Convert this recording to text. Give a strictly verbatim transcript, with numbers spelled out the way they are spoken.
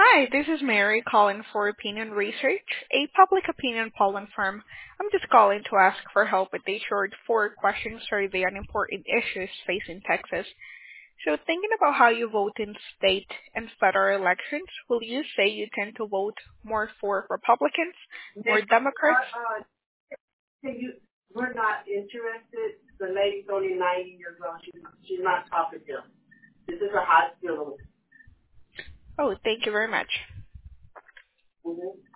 Hi, this is Mary calling for Opinion Research, a public opinion polling firm. I'm just calling to ask for help with a short four-question survey on important issues facing Texas. So thinking about how you vote in state and federal elections, will you say you tend to vote more for Republicans, more Nick, Democrats? uh, uh, can you, we're not interested. The lady's only ninety years old. She's, she's not talkative. This is a hospital. Oh, thank you very much. Mm-hmm.